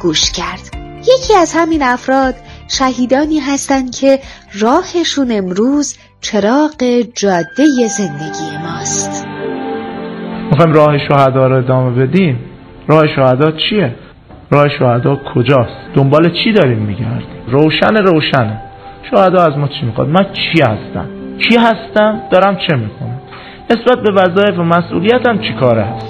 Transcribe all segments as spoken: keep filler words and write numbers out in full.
گوش کرد. یکی از همین افراد شهیدانی هستند که راهشون امروز چراغ جاده زندگی ماست. میخوایم راه شهدا رو ادامه بدیم. راه شهدا چیه؟ راه شهدا کجاست؟ دنبال چی داریم میگردیم؟ روشن روشنه. شهدا از ما چی میخواد؟ من چی هستم؟ کی هستم؟ دارم چه میکنم؟ نسبت به وظایف و مسئولیتم چی کاره هست؟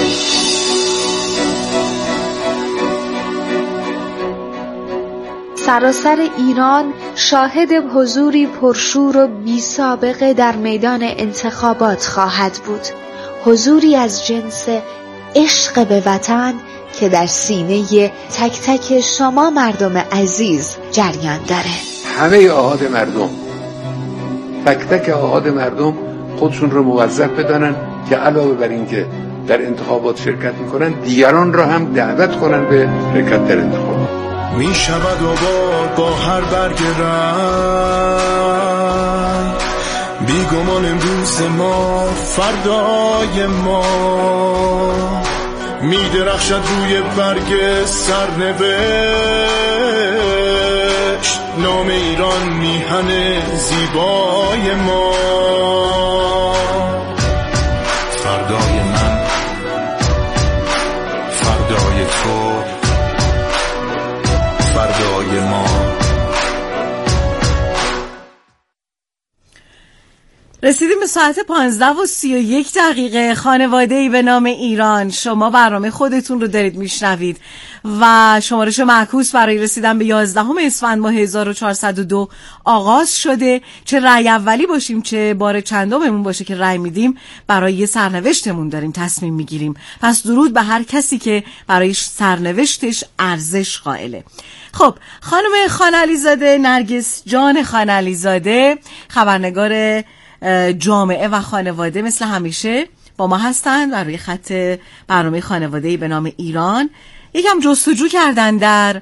سراسر ایران شاهد حضوری پرشور و بی سابقه در میدان انتخابات خواهد بود. حضوری از جنس عشق به وطن که در سینه تک تک شما مردم عزیز جریان داره. همه آحاد مردم، تک تک آحاد مردم خودشون رو موظف بدانن که علاوه بر این که در انتخابات شرکت میکنن، دیگران را هم دعوت کنن به شرکت در انتخابات. می شود آباد با هر برگ رنگ، بیگمان امروز ما فردای ما، می درخشد روی برگ سرنوشت، نام ایران میهن زیبای ما. فردای من، فردای تو، فردای ما. رسیدیم به ساعت پانزده و سی و یک دقیقه. خانواده‌ای به نام ایران، شما برنامه خودتون رو دارید میشنوید و شمارش معکوس برای رسیدن به یازدهم اسفند ماه هزار و چهارصد و دو آغاز شده. چه رأی اولی باشیم چه بار چندممون باشه که رأی میدیم، برای سرنوشتمون داریم تصمیم میگیریم. پس درود به هر کسی که برای سرنوشتش ارزش قائله. خب خانم خانعلی‌زاده، نرگس جان خانعلی‌زاده، خبرنگار جامعه و خانواده، مثل همیشه با ما هستند و روی خط برنامه خانواده‌ای به نام ایران یکم جستجو کردن در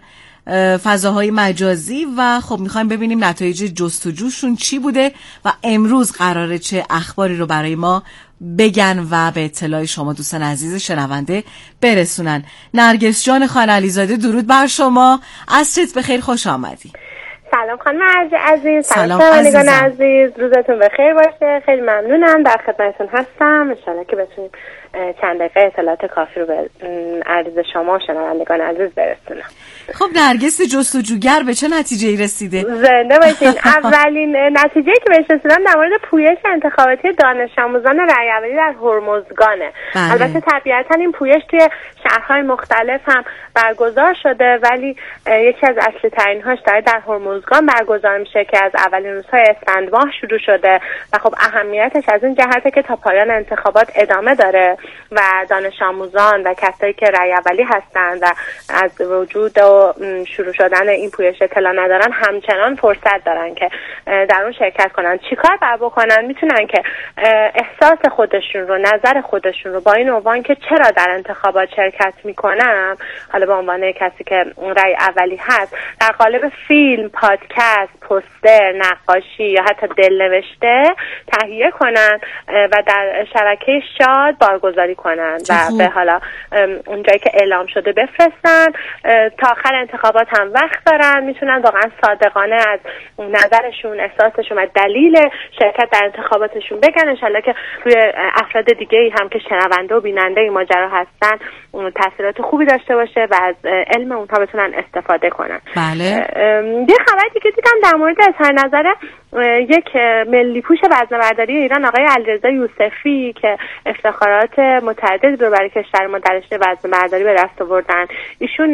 فضاهای مجازی و خب میخوایم ببینیم نتایج جستجوشون چی بوده و امروز قراره چه اخباری رو برای ما بگن و به اطلاع شما دوستان عزیز شنونده برسونن. نرگس جان خانعلی‌زاده، درود بر شما، عصرت بخیر، خوش آمدی. سلام خانم عزیز، سلام عزیزان عزیز، روزتون بخیر باشه. خیلی ممنونم، در خدمتتون هستم. ان شاءالله که بتونیم چند دقیقه اطلاعات کافی رو به عرض شما شنوندگان عزیز برسونم. خب نرگس جستجوگر به چه نتیجه‌ای رسیده؟ زنده باشین. اولین نتیجه‌ای که بهش رسیدم در مورد پویش انتخاباتی دانش آموزان رأی اولی در هرمزگانه. بله. البته طبیعتاً این پویش توی شهرهای مختلف هم برگزار شده، ولی یکی از اصلی ترین هاش در در هرمزگان برگزار میشه که از اولین روزهای اسفند ماه شروع شده و خب اهمیتش از این جهته که تا پایان انتخابات ادامه داره و دانش آموزان و کسایی که رأی اولی هستند و از وجود و شروع شدن این پویش اطلاع ندارن همچنان فرصت دارن که در اون شرکت کنن. چیکار باید بکنن؟ میتونن که احساس خودشون رو، نظر خودشون رو با این عنوان که چرا در انتخابات شرکت میکنم، حالا به عنوان کسی که رأی اولی هست، در قالب فیلم، پادکست، پوستر، نقاشی یا حتی دلنوشته تهیه کنن و در شبکه شاد بارگذاری کنن و به حالا اونجایی که اعلام شده بفرستن. تا آخر انتخابات هم وقت دارن، میتونن واقعا صادقانه از نظرشون، احساسشون و دلیل شرکت در انتخاباتشون بگن. انشالله که روی افراد دیگه ای هم که شنونده و بیننده این ماجرا هستن تاثیرات خوبی داشته باشه و از علم اونها بتونن استفاده کنن. بله. یه خبری دیگه دیدم در مورد اظهار نظر یک ملی پوش وزنه‌برداری ایران، آقای علیرضا یوسفی، که افتخارات متعددی رو برای کشور ما در رشته وزنه‌برداری به دست آوردن. ایشون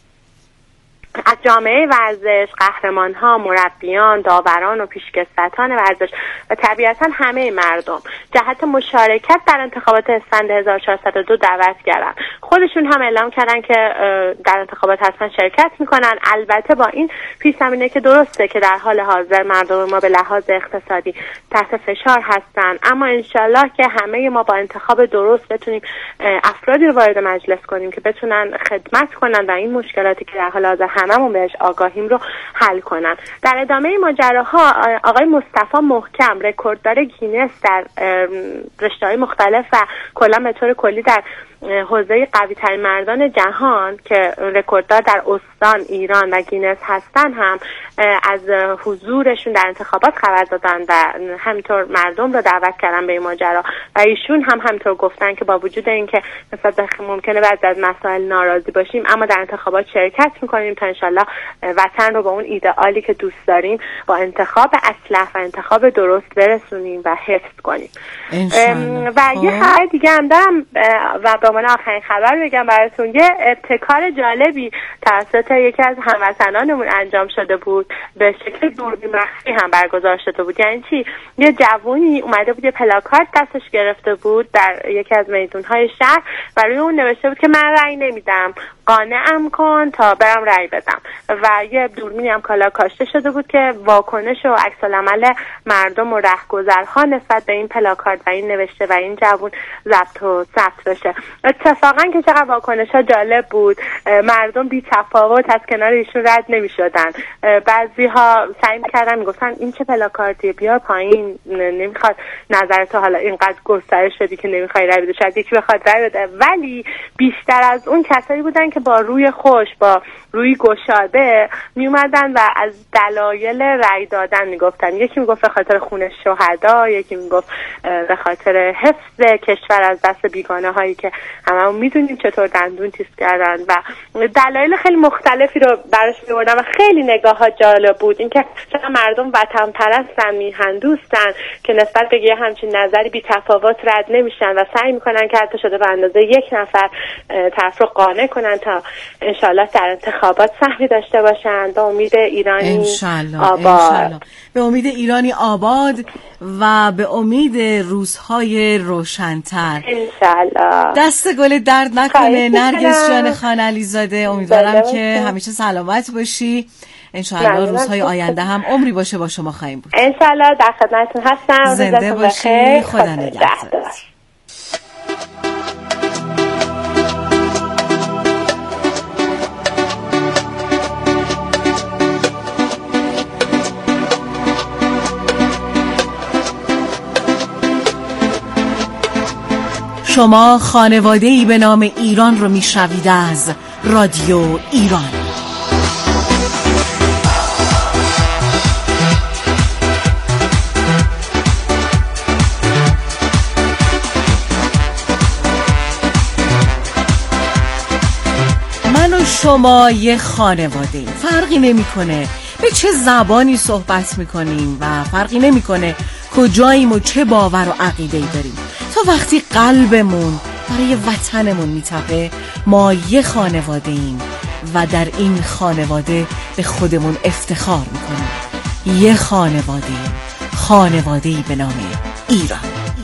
از جامعه ورزش، قهرمان‌ها، مربیان، داوران و پیشکسوتان ورزش و طبیعتاً همه مردم جهت مشارکت در انتخابات اسفند هزار و چهارصد و دو دعوت کردن. خودشون هم اعلام کردن که در انتخابات حتما شرکت میکنن، البته با این پیش‌زمینه که درسته که در حال حاضر مردم ما به لحاظ اقتصادی تحت فشار هستن، اما انشالله که همه ما با انتخاب درست بتونیم افرادی رو وارد مجلس کنیم که بتونن خدمت کنن و این مشکلاتی که در حال حاضر هممون بهش آگاهیم رو حل کنن. در ادامه ماجراها آقای مصطفی محکم، رکورددار گینس در رشته‌های مختلف و کلا به طور کلی در حوزه قوی ترین مردان جهان که رکورددار در استان ایران و گینس هستن هم از حضورشون در انتخابات خبر دادن و همینطور مردم رو دعوت کردن به این ماجرا و ایشون هم همینطور گفتن که با وجود اینکه مثلا ممکنه بعضی از مسائل ناراضی باشیم اما در انتخابات شرکت میکنیم تا انشالله وطن رو با اون ایدئالی که دوست داریم با انتخاب اصلح و انتخاب درست برسونیم و حفظ کنیم. و یه خبر دیگه هم دارم و به عنوان آخرین خبر بگم براتون، یه ابتکار جالبی توسط یکی از هموطنانمون انجام شده بود، به شکل دوربین مخفی هم برگزار شده بود. یعنی چی؟ یه جوونی اومده بود یه پلاکارد دستش گرفته بود در یکی از میدونهای شهر و روی اون نوشته بود که من رأی نمیدم، قانعم کن تا برم رأی بدم. و یه دوربینی هم کالا کاشته شده بود که واکنش و عکس العمل مردم و رهگذرها نسبت به این پلاکارد و این نوشته و این جوون ضبط و ثبت بشه. اتفاقا که چقدر واکنش‌ها جالب بود، مردم بی تفاوت از کنار ایشون رد نمی‌شدن. بعضی‌ها سعی می‌کردن میگفتن این چه پلاکاردیه، بیا پایین، نمیخواد نظرت حالا اینقدر گسترش بدی که نمیخوای رأی بدی، شاید یکی بخواد رأی بده. ولی بیشتر از اون کسایی بودن که با روی خوش، با روی گشاده می اومدن و از دلایل رأی دادن میگفتن. یکی میگفت به خاطر خون شهدا، یکی میگفت به خاطر حفظ کشور از دست بیگانه هایی که هممون میدونیم چطور دندون تیز کردن و دلایل خیلی مختلفی رو براش میوردن و خیلی نگاه ها جالب بود. اینکه چقدر مردم وطن پرستن، میهن دوستن که نسبت به یه همچین نظری بی تفاوت رد نمیشن و سعی میکنن که حتی شده به اندازه یک نفر طرف رو قانع کنن تا انشالله در انتخابات سهمی داشته باشن. به امید ایرانی انشالله. آباد انشالله. به امید ایرانی آباد و به امید روزهای روشن‌تر انشالله. دست گل درد نکنه نرگس جان خان علیزاده. امیدوارم که همیشه سلامت باشی. انشالله روزهای آینده هم عمری باشه با شما خواهیم بود. انشالله در خدمتتون هستم. زنده باشی. خدا نگهدار. شما خانواده‌ای به نام ایران رو میشنوید از رادیو ایران. من و شما یه خانواده، فرقی نمیکنه به چه زبانی صحبت میکنیم و فرقی نمیکنه کجاییم و چه باور و عقیده‌ای داریم. تا وقتی قلبمون برای وطنمون میتپه ما یه خانواده ایم و در این خانواده به خودمون افتخار میکنیم. یه خانواده ایم، خانواده‌ای به نام ایران.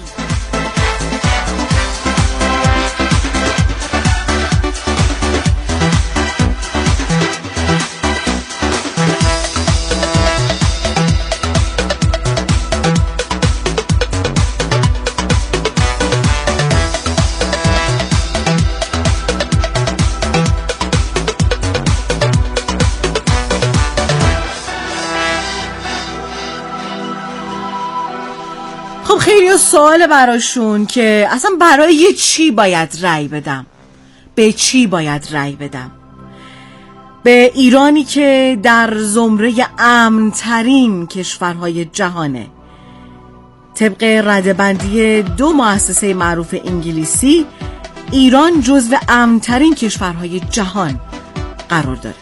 خیلی سوال براشون که اصلا برای چی باید رأی بدم، به چی باید رأی بدم. به ایرانی که در زمره امن‌ترین کشورهای جهانه. طبق ردبندی دو مؤسسه معروف انگلیسی، ایران جزو امن‌ترین کشورهای جهان قرار داره.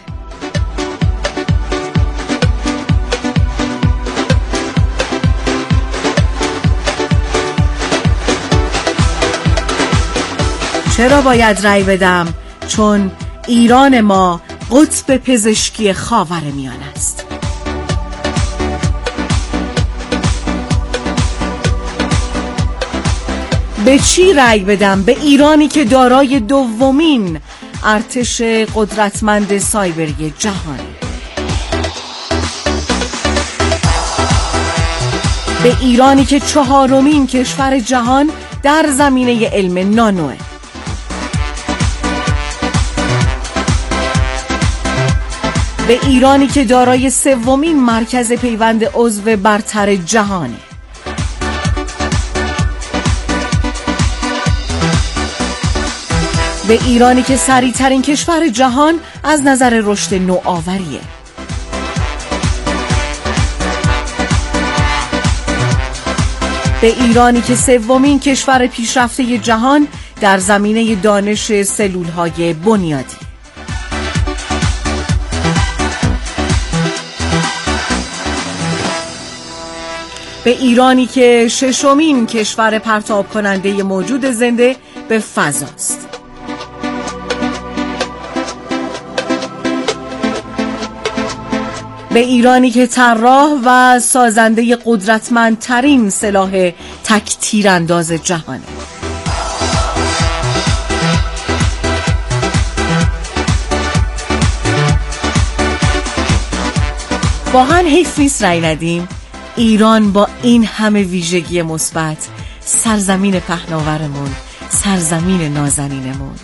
چرا باید رأی بدم؟ چون ایران ما قطب پزشکی خاورمیانه است. به چی رأی بدم؟ به ایرانی که دارای دومین ارتش قدرتمند سایبری جهانه. به ایرانی که چهارمین کشور جهان در زمینه علم نانوه. به ایرانی که دارای سومین مرکز پیوند عضو برتر جهانه. به ایرانی که سریع‌ترین کشور جهان از نظر رشد نوآوریه. به ایرانی که سومین کشور پیشرفته جهان در زمینه دانش سلول‌های بنیادی. به ایرانی که ششمین کشور پرتاب کننده موجود زنده به فضاست. به ایرانی که طراح و سازنده قدرتمندترین سلاح تک تیرانداز جهانه. واقعا حیف نیست رأی ندیم. ایران با این همه ویژگی مثبت، سرزمین پهناورمون، سرزمین نازنینمون.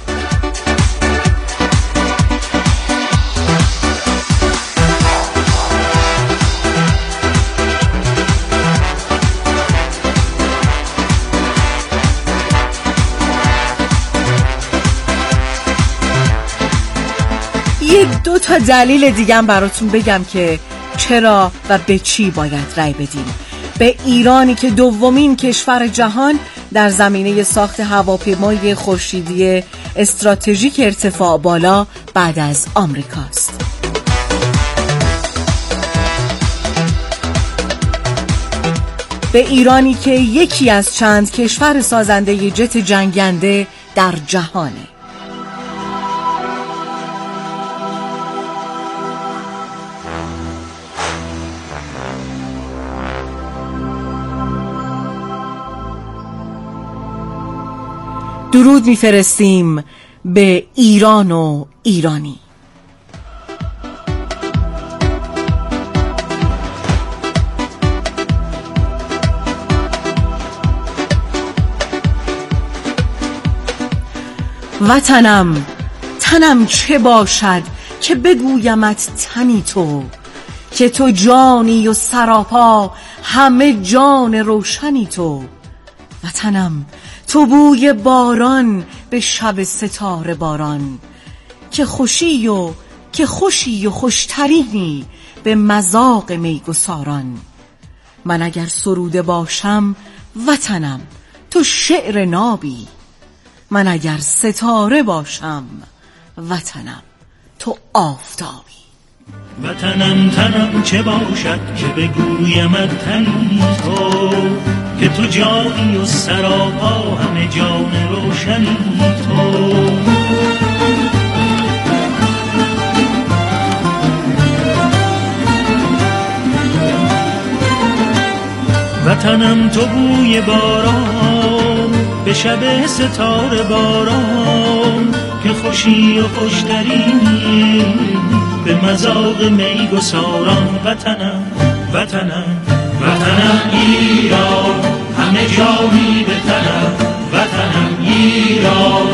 یه دو تا دلیل دیگه هم براتون بگم که چرا و به چی باید رأی بدیم. به ایرانی که دومین کشور جهان در زمینه ساخت هواپیمای خورشیدی استراتژیک ارتفاع بالا بعد از آمریکاست. به ایرانی که یکی از چند کشور سازنده جت جنگنده در جهانه. درود میفرستیم به ایران و ایرانی. وطنم تنم چه باشد که بگویمت تنی تو، که تو جانی و سراپا همه جان روشنی تو. وطنم تو بوی باران به شب ستاره باران، که خوشی و که خوشی و خوشترینی به مذاق میگساران. من اگر سروده باشم وطنم تو شعر نابی، من اگر ستاره باشم وطنم تو آفتابی. وطنم تنم چه باشد که بگویمت تنی تو، که تو جانی و سراپا همه جان روشنی تو. وطنم تو بوی باران به شب ستاره باران، که خوشی و خوشترینی به مذاق میگساران. وطنم وطنم وطنم ایران، همه جانی به تنم. وطنم ایران.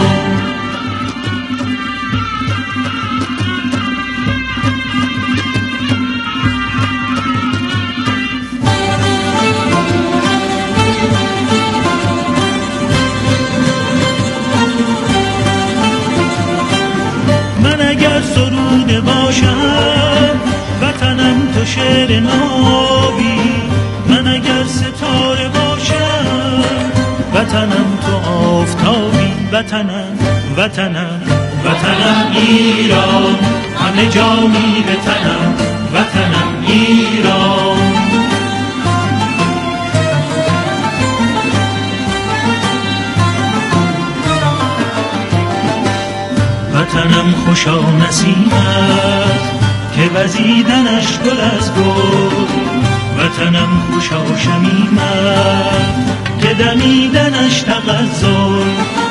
من اگر سروده باشم وطنم تو شعر نابی، من اگر ستاره باشم وطنم تو آفتابی. وطنم وطنم وطنم ایران، همه جانی به تنم. وطنم ایران. وطنم خوشا نسیمت که وزیدنش گل از گل. وطنم خوشا شمیمت که دمیدنش تغزل.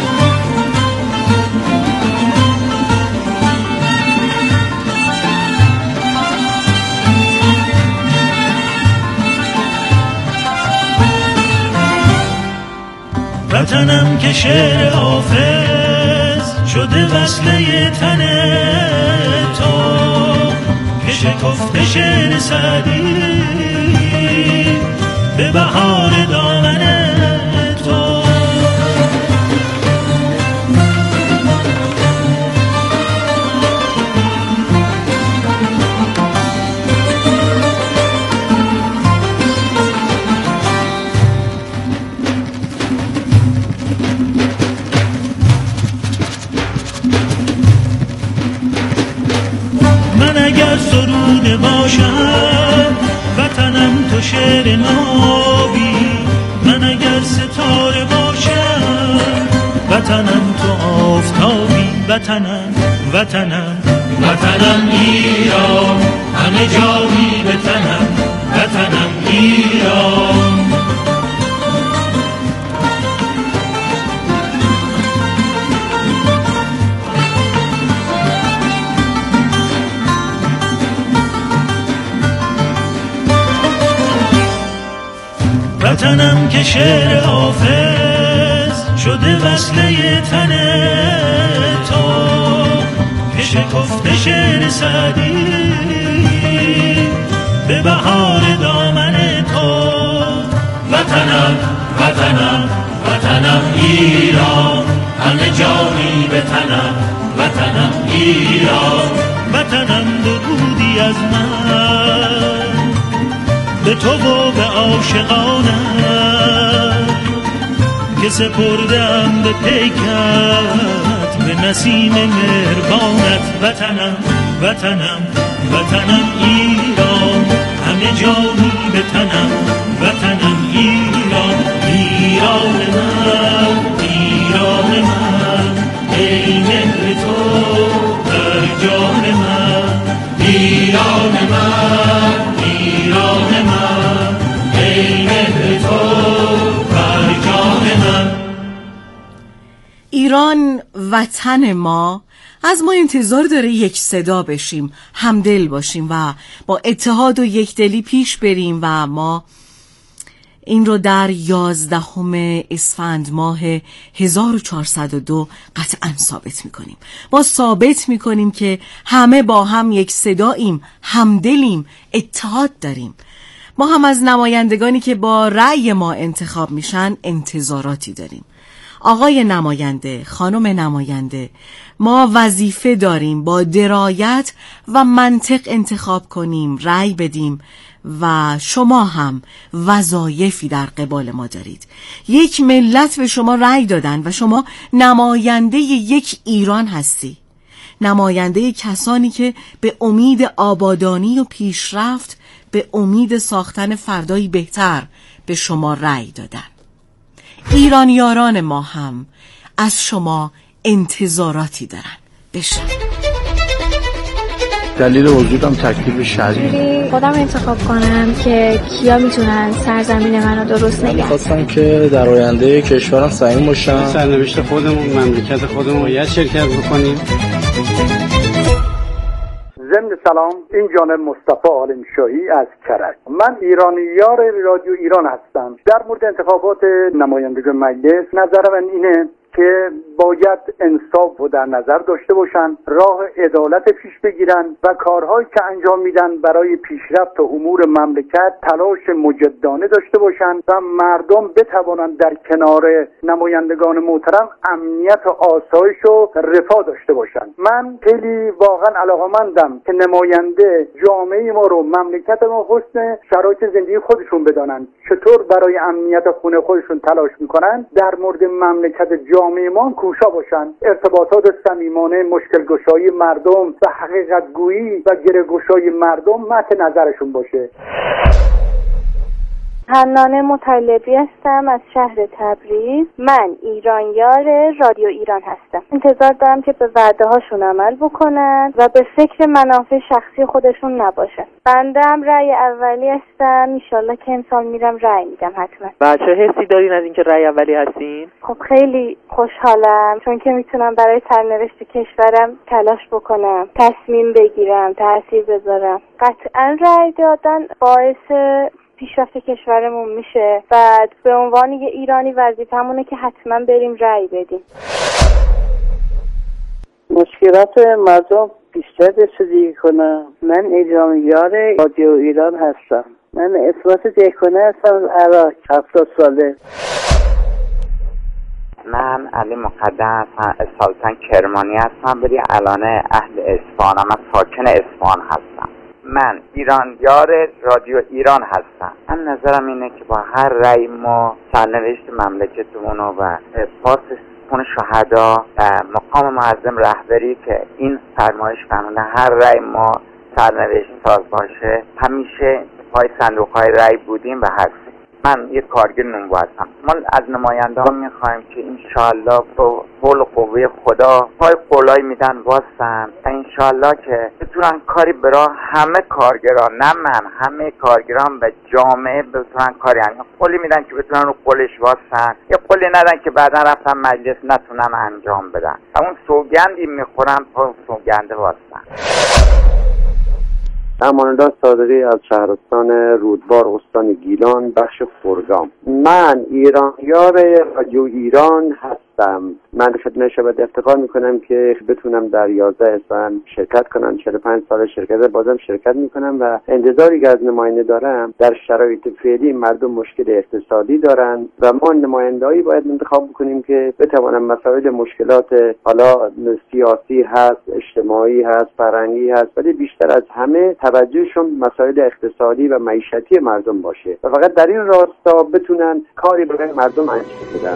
وطنم که شعر حافظ شده وصله تن تو، که شکفته شعر سعدی به بهار دامن تو. اگر سروده باشم وطنم تو شعر نابی، من اگر ستاره باشم وطنم تو آفتابی. وطنم وطنم وطنم ایران، همه جایی به تنم وطنم ایران. وطنم که شعر حافظ شده وصله تن تو، که شکفته شعر سعدی به بهار دامن تو. وطنم وطنم وطنم ایران، همه جایی به تنم وطنم ایران. وطنم درودی از من به تو و به عاشقانم، که سپردم به پیکت به نسیم مهربانت. وطنم وطنم وطنم ایران، همه جایی به تنم وطنم ایران. ایران من ایران من، ای مهر تو در جان من. ایران من ایران من، ای مهر تو در جان من. ایران وطن ما از ما انتظار داره یک صدا بشیم، همدل باشیم و با اتحاد و یکدلی پیش بریم و ما این رو در یازدهم اسفند ماه هزار و چهارصد و دو قطعا ثابت میکنیم. ما ثابت میکنیم که همه با هم یک صداییم، همدلیم، اتحاد داریم. ما هم از نمایندگانی که با رأی ما انتخاب میشن انتظاراتی داریم. آقای نماینده، خانم نماینده، ما وظیفه داریم با درایت و منطق انتخاب کنیم، رأی بدیم و شما هم وظایفی در قبال ما دارید. یک ملت به شما رأی دادن و شما نماینده یک ایران هستی، نماینده کسانی که به امید آبادانی و پیشرفت، به امید ساختن فردایی بهتر به شما رأی دادن. ایرانیاران ما هم از شما انتظاراتی دارن. بشن دلیل وجودم تکلیف شهری خودم انتخاب کنم که کیا میتونن سرزمین منو درست نگه دارن. خواستم که در آینده کشورم سعیم باشم، سرنوشت خودمون، مملکت خودمون باید شرکت بکنیم. ضمن سلام، این جانب مصطفی عالمشاهی از کرج. من ایرانیار رادیو ایران هستم. در مورد انتخابات نمایندگان مجلس نظر من اینه که باید انصاف رو در نظر داشته باشن، راه عدالت پیش بگیرن و کارهایی که انجام میدن برای پیشرفت و امور مملکت تلاش مجدانه داشته باشن و مردم بتوانند در کنار نمایندگان محترم امنیت و آسایش و رفاه داشته باشن. من خیلی واقعا علاقه‌مندم که نماینده جامعه ما رو، مملکت ما حسن شرایط زندگی خودشون بدانن، چطور برای امنیت خونه خودشون تلاش میکنن، در مورد مملکت جامعه ما کوشا باشن، ارتباطات صمیمانه، مشکل گشایی مردم و حقیقت گویی و گره گشایی مردم مد نظرشون باشه. حنانه مطلبی هستم از شهر تبریز. من ایرانیار رادیو ایران هستم. انتظار دارم که به وعده هاشون عمل بکنن و به فکر منافع شخصی خودشون نباشن. بنده هم رأی اولی هستم، انشالله که امسال میرم رأی میدم حتما. بچه حسی دارین از اینکه رأی اولی هستین؟ خب خیلی خوشحالم، چون که میتونم برای سرنوشت کشورم تلاش بکنم، تصمیم بگیرم، تأثیر بذارم. قطعا رأی دادن باعث پیشرفت کشورمون میشه. بعد به عنوان یه ایرانی وظیفه‌مونه که حتما بریم رأی بدیم. مشکلات مردم بیشتر رسیدگی کنم. من ایرانیار رادیو ایران هستم. من اسمت دیکنه هستم از عراق، هفتاد ساله. من علی مقدم هستم، سالتن کرمانی هستم، ولی الان اهل اصفهانم، من ساکن اصفهان هستم. من ایرانیار رادیو ایران هستم. من نظرم اینه که با هر رأی ما سرنوشت مملکتمون و پاس خون شهدا و مقام معظم رهبری که این فرمایش فرموده، هر رأی ما سرنوشت ساز باشه، همیشه پای صندوق های رای بودیم و هستیم. من یک کارگر نونگو هستم. ما از نماینده ها میخوایم که انشالله با حول قوه خدا پای قولای میدن واسن و انشالله که بتونن کاری برای همه کارگران، نه من، همه کارگران و جامعه بتونن کاری انجام. قولی میدن که بتونن رو قولش واسن، یه قولی ندن که بعدا رفتن مجلس نتونن انجام بدن. اون سوگندی میخورن پای سوگنده واسن. امان‌الله صادقی از شهرستان رودبار استان گیلان بخش فرگام. من ایرانیار رادیو ایران هستم. من خدمت شما افتخار میکنم که بتونم در یازده اسفند شرکت کنم. چهل و پنج سال شرکت بازم شرکت میکنم و انتظاری که از نماینده دارم در شرایط فعلی مردم مشکل اقتصادی دارن و ما نمایندهایی باید انتخاب بکنیم که بتوانن مسائل مشکلات حالا سیاسی هست، اجتماعی هست، فرهنگی هست، ولی بیشتر از همه توجهشون مسائل اقتصادی و معیشتی مردم باشه و فقط در این راستا بتونن کاری برای مردم انجام بدن.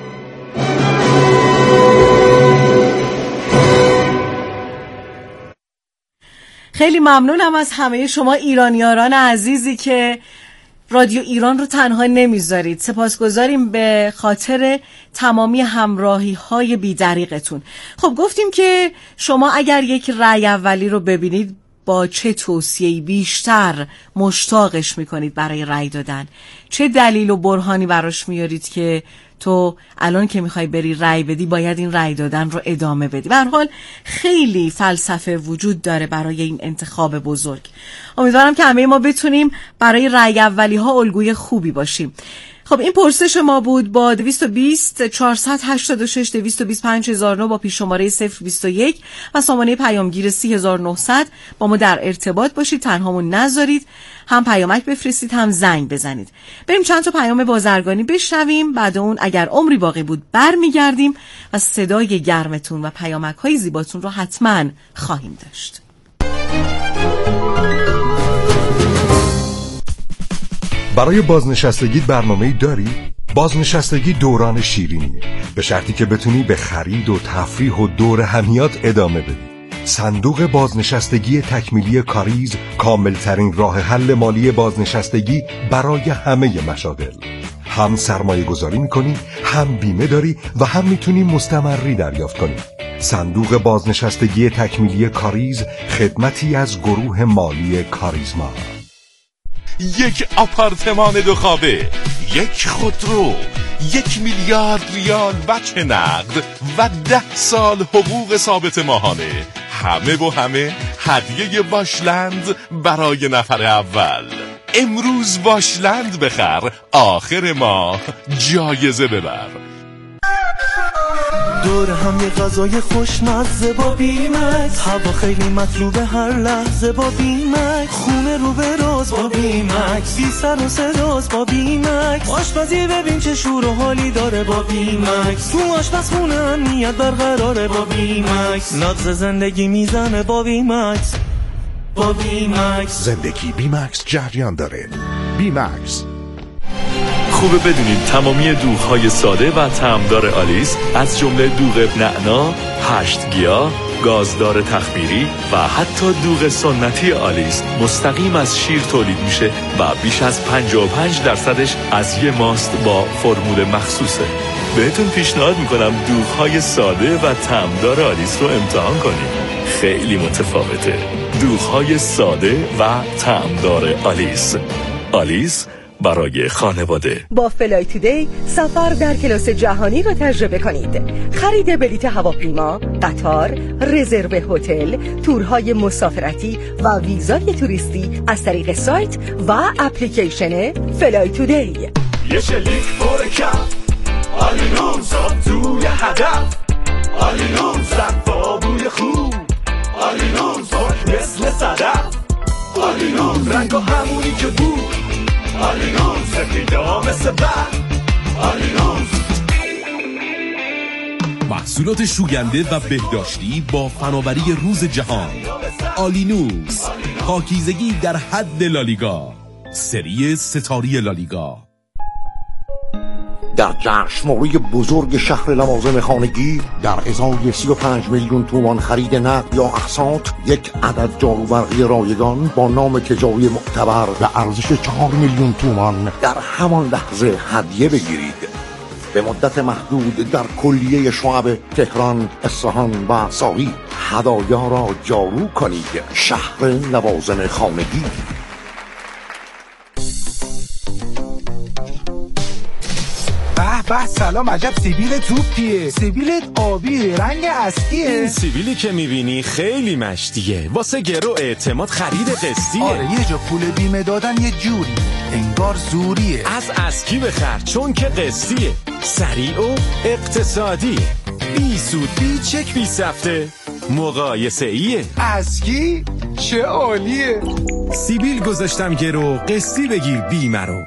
خیلی ممنونم از همه شما ایرانیاران عزیزی که رادیو ایران رو تنها نمیذارید. سپاسگزاریم به خاطر تمامی همراهی های بی‌دریغتون. خب گفتیم که شما اگر یک رأی اولی رو ببینید با چه توصیه‌ای بیشتر مشتاقش میکنید برای رأی دادن؟ چه دلیل و برهانی براش میارید که تو الان که میخوای بری رأی بدی باید این رأی دادن رو ادامه بدی؟ به هر حال خیلی فلسفه وجود داره برای این انتخاب بزرگ. امیدوارم که همه ما بتونیم برای رأی اولی ها الگوی خوبی باشیم. خب این پرسش ما بود با دویست و بیست چهارصد و هشتاد و شش دویست و بیست و پنج هزار و نه با پیش شماره صفر بیست و یک و سامانه پیامگیر سی هزار و نهصد با ما در ارتباط باشید. تنهامون نذارید، هم پیامک بفرستید هم زنگ بزنید. بریم چند تا پیام بازرگانی بشنویم، بعد اون اگر عمری باقی بود برمیگردیم و صدای گرمتون و پیامک های زیباتون رو حتما خواهیم داشت. برای بازنشستگی برنامه‌ای داری؟ بازنشستگی دوران شیرینیه، به شرطی که بتونی به خرید و تفریح و دور همیات ادامه بدی. صندوق بازنشستگی تکمیلی کاریز کاملترین راه حل مالی بازنشستگی برای همه مشاغل. هم سرمایه گذاری میکنی، هم بیمه داری و هم میتونی مستمری دریافت کنی. صندوق بازنشستگی تکمیلی کاریز خدمتی از گروه مالی کاریزما. یک آپارتمان دو خوابه، یک خودرو، یک میلیارد ریال بچه نقد و ده سال حقوق ثابت ماهانه. همه و همه هدیه باشلند برای نفر اول. امروز باشلند بخر، آخر ماه جایزه ببر. دور هم یه غذای خوشمزه با بیمکس، هوا خیلی مطلوبه هر لحظه با بیمکس، خونه رو به راز با بیمکس، بی سر و صداست با بیمکس، آشپزی ببین چه شور و حالی داره با بیمکس، تو آشپزخونه امنیت برقراره با بیمکس، نبض زندگی میزنه با بیمکس، با بیمکس، زندگی بیمکس جریان داره. بیمکس. خوبه بدونید تمامی دوغ‌های ساده و طعمدار آلیس از جمله دوغ نعنا، هشت گیاه، گازدار تخمیری و حتی دوغ سنتی آلیس مستقیم از شیر تولید میشه و بیش از پنجاه و پنج درصدش از یه ماست با فرمول مخصوصه. بهتون پیشنهاد میکنم دوغ‌های ساده و طعمدار آلیس رو امتحان کنید. خیلی متفاوته. دوغ‌های ساده و طعمدار آلیس. آلیس برای خانواده. با فلای تودی سفر در کلاس جهانی را تجربه کنید. خرید بلیط هواپیما، قطار، رزرو هتل، تورهای مسافرتی و ویزای توریستی از طریق سایت و اپلیکیشن فلای تودی. یه شلیک پر کف، آلینون زاد توی هدف، آلینون زد با بوی خوب، آلینون زاد مثل صدف، آلینون رنگ و همونی که بود، آلینوز سفیدا مثل برق، آلینوز. محصولات شوینده و بهداشتی با فناوری روز جهان. آلینوز، پاکیزگی در حد لالیگا، سری ستاری لالیگا. در جشنواره بزرگ شهر لوازم خانگی در ازای سی و پنج میلیون تومان خرید نقد یا اقساط یک عدد جاروبرقی رایگان با نام تجاری معتبر و ارزش چهار میلیون تومان در همان لحظه هدیه بگیرید. به مدت محدود در کلیه شعب تهران، اصفهان و ساری هدایا را جارو کنید. شهر لوازم خانگی. به سلام، عجب سیبیل توپیه. سیبیلت آبی رنگ اسکیه. این سیبیلی که میبینی خیلی مشتیه، واسه گرو اعتماد خرید قسطیه. آره یه جا پول بیمه دادن یه جوری انگار زوریه. از اسکی بخر چون که قسطیه، سریع و اقتصادیه، بی سود بی چک بی سفته، مقایسه ایه. اسکی چه عالیه. سیبیل گذاشتم گرو، قسطی بگیر بیمه رو.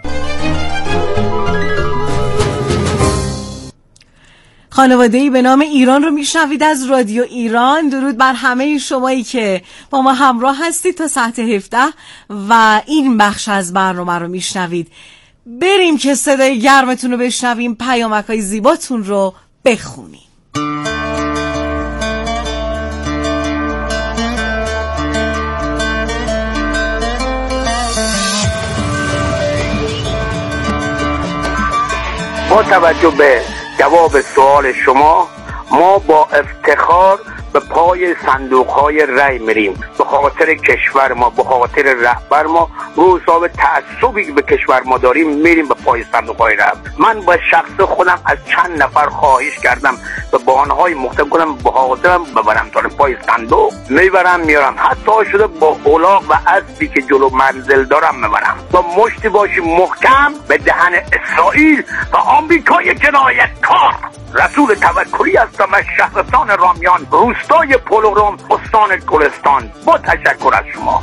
خانواده‌ای به نام ایران رو میشنوید از رادیو ایران. درود بر همه شمایی که با ما همراه هستید تا ساعت هفده و این بخش از برنامه رو میشنوید. بریم که صدای گرمتون رو بشنویم، پیامک‌های زیباتون رو بخونیم. با توجه به جواب سوال شما، ما با افتخار به پای صندوق‌های رای میریم، به خاطر کشور ما، به خاطر رهبر ما، رو حساب تعصبی که به کشور ما داریم میریم به پای صندوق‌های رای. من با شخص خودم از چند نفر خواهش کردم به بهانه‌های مختلف کنم به حاضرم ببرم تا پای صندوق، میبرم میارم، حتی شده با الاغ و اسبی که جلو منزل دارم میبرم با مشتی باشی محکم به دهن اسرائیل و آمریکای جنایتکار. رسول توکلی هستم از شهرستان رامیان، روستای پلوروم، استان گلستان. با تشکر از شما.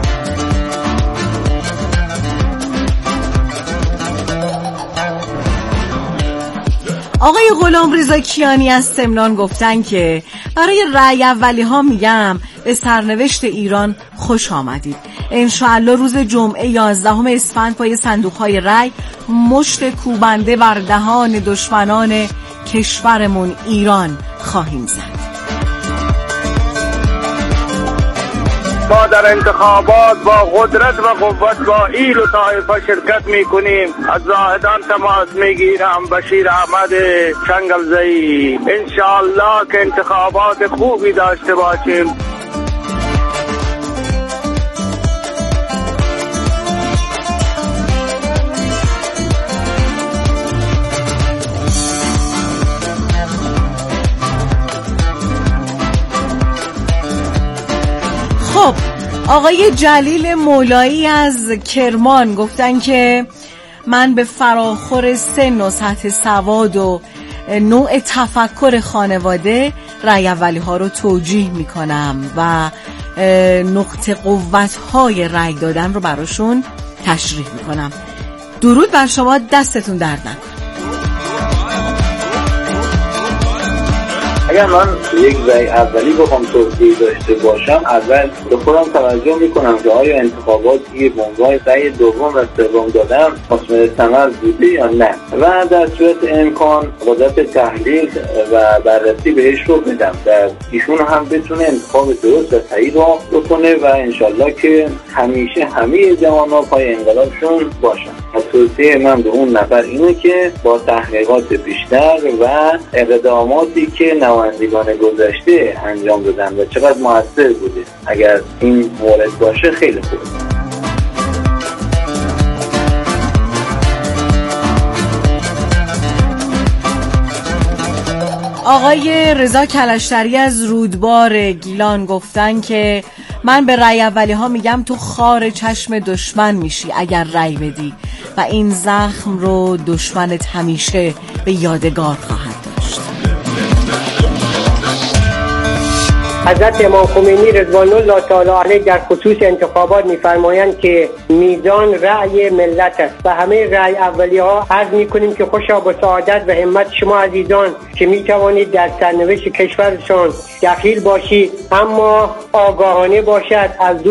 آقای غلامرضا کیانی از سمنان گفتن که برای رأی اولی ها میگم به سرنوشت ایران خوش آمدید. انشاءالله روز جمعه یازدهم اسفند پای صندوق های رأی مشت کوبنده بر دهان دشمنان کشورمون ایران خواهیم زد. ما در انتخابات با قدرت و قوت با ایل و طایفه شرکت میکنیم. از زاهدان تماس میگیرم، بشیر احمد چنگلزئی. انشاءالله که انتخابات خوبی داشته باشیم. خب آقای جلیل مولایی از کرمان گفتن که من به فراخور سن و سطح سواد و نوع تفکر خانواده رأی اولی ها رو توجیه میکنم و نقطه قوت های رأی دادن رو براشون تشریح میکنم. درود بر شما، دستتون درد نکنه. اگر من یک رأی اولی بخوام توضیح داشته باشم، اول به خودم توجه میکنم که آیا انتخاباتی به عنوان رأی دوم و سوم دادم مثمر ثمر بوده یا نه، و در صورت امکان قدرت تحلیل و بررسی بهش رو بدم در ایشون هم بتونه انتخاب درست و صحیح رو بکنه و انشالله که همیشه همه جوان‌ها پای انقلابشون باشن. و توصیه من به اون نفر اینه که با تحقیقات بیشتر و اقداماتی که نمایندگان گذشته انجام دادن و چقدر موثر بوده، اگر این مورد باشه خیلی خوبه. آقای رضا کلشتری از رودبار گیلان گفتن که من به رأی اولی ها میگم تو خار چشم دشمن میشی اگر رأی بدی و این زخم رو دشمنت همیشه به یادگار خواهد داشت. حضرت امام خمینی رضوان الله تعالی علیه در خصوص انتخابات می‌فرمایند که میزان رأی ملت است و همه رأی اولیه‌ها عرض می‌کنیم که خوشا با سعادت و همت شما عزیزان که می‌توانید در سرنوشت کشورشان دخیل باشید، اما آگاهانه باشد، از